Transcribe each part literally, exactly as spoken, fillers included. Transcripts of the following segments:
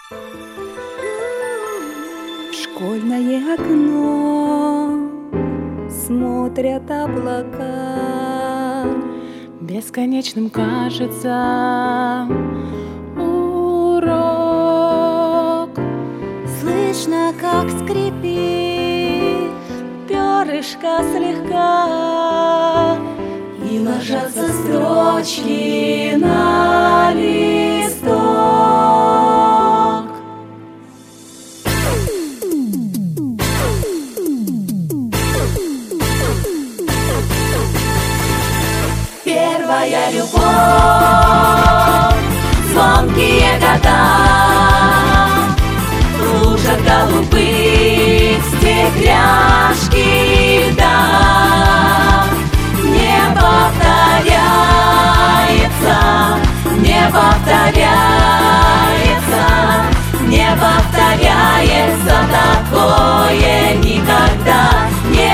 В школьное окно смотрят облака. Бесконечным кажется урок. Слышно, как скрипит перышко слегка, и ложатся строчки на листок. Первая любовь, звонкие года, в лужах голубых стекляшки льда. Не повторяется, не повторяется, не повторяется такое никогда. Не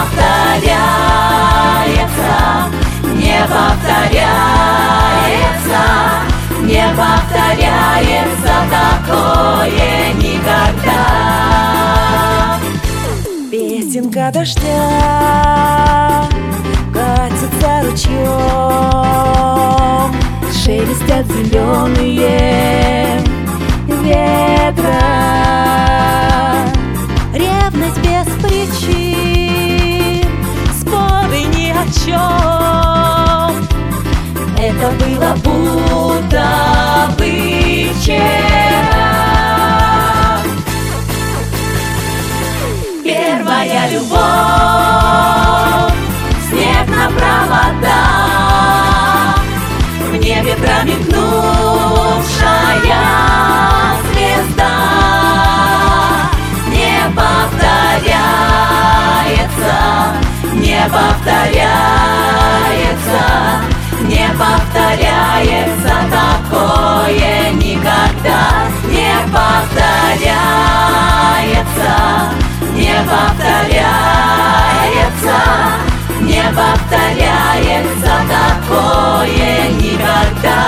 повторяется, не повторяется, не повторяется такое никогда. Песенка дождя катится ручьем, шелестят зеленые ветра. Ревность без причин, споры ни о чем. Это было будто бы вчера. Первая любовь, снег на проводах, в небе промелькнувшая звезда. Не повторяется, не повторяется, не повторяется такое никогда. Не повторяется, не повторяется, не повторяется такое никогда.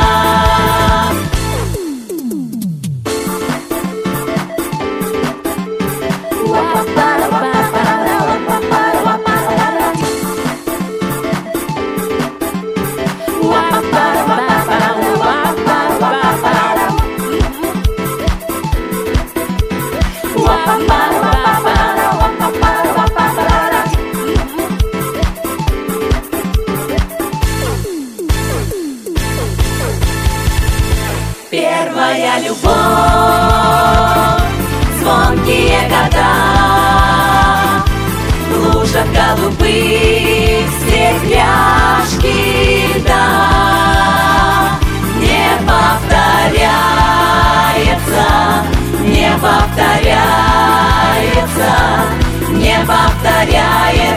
Первая любовь, звонкие года, в лужах голубых стекляшки льда. Не повторяется, не повторяется, не повторяется